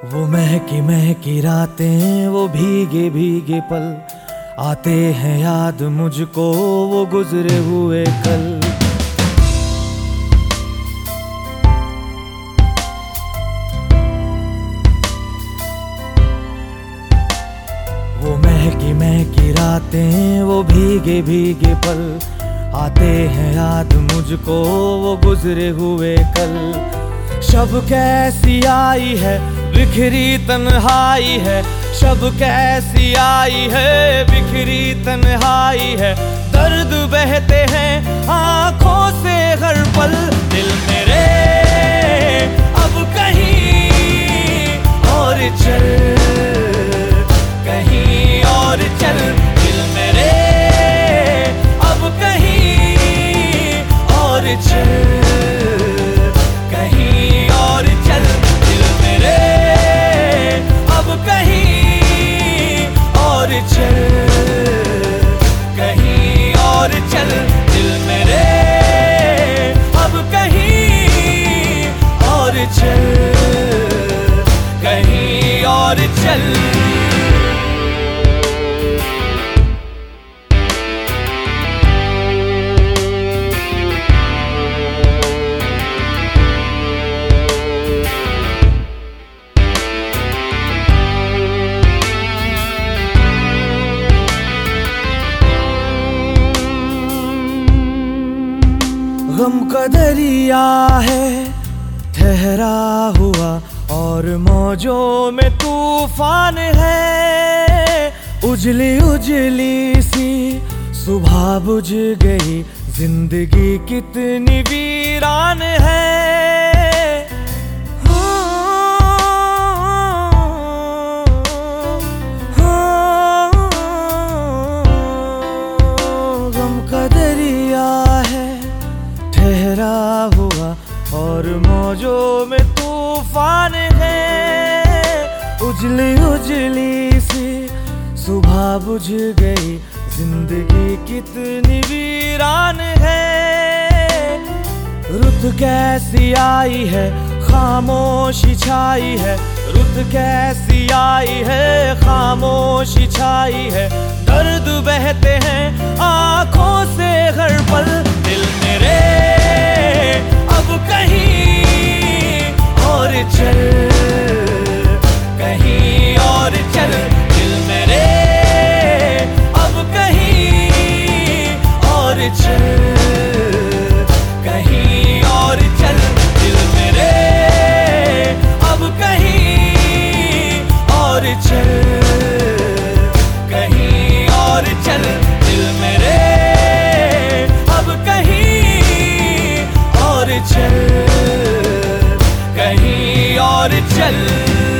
वो महकी महकी रातें, वो भीगे भीगे पल, आते हैं याद मुझको वो गुजरे हुए कल। वो महकी महकी रातें, वो भीगे भीगे पल, आते हैं याद मुझको वो गुजरे हुए कल। शब कैसी आई है बिखरी तन्हाई है, शब कैसी आई है बिखरी तन्हाई है। दर्द बहते हैं आंखों से हर पल, दिल मेरे अब कहीं और चल, कहीं और चल। दिल मेरे अब कहीं और चल, कहीं और चल। दिल मेरे अब कहीं और चल, कहीं और चल। दिल मेरे अब कहीं और चल, कहीं और चल। गम का दरिया है ठहरा हुआ और मौजों में तूफान है। उजली उजली सी सुबह बुझ गई, जिंदगी कितनी वीरान है। गम का दरिया है ठहरा हुआ और मौजों में तूफान है। उजली उजली सी सुबह बुझ गई, जिंदगी कितनी वीरान है। रुत कैसी आई है खामोशी छाई है, रुत कैसी आई है खामोशी छाई है। दर्द बहते हैं आंखों से हर पल, दिल मेरे अब कहीं और चल, कहीं और चल। दिल मेरे अब कहीं और चल, कहीं और चल। दिल मेरे अब कहीं और चल, कहीं और चल। दिल मेरे अब कहीं और चल, कहीं और चल।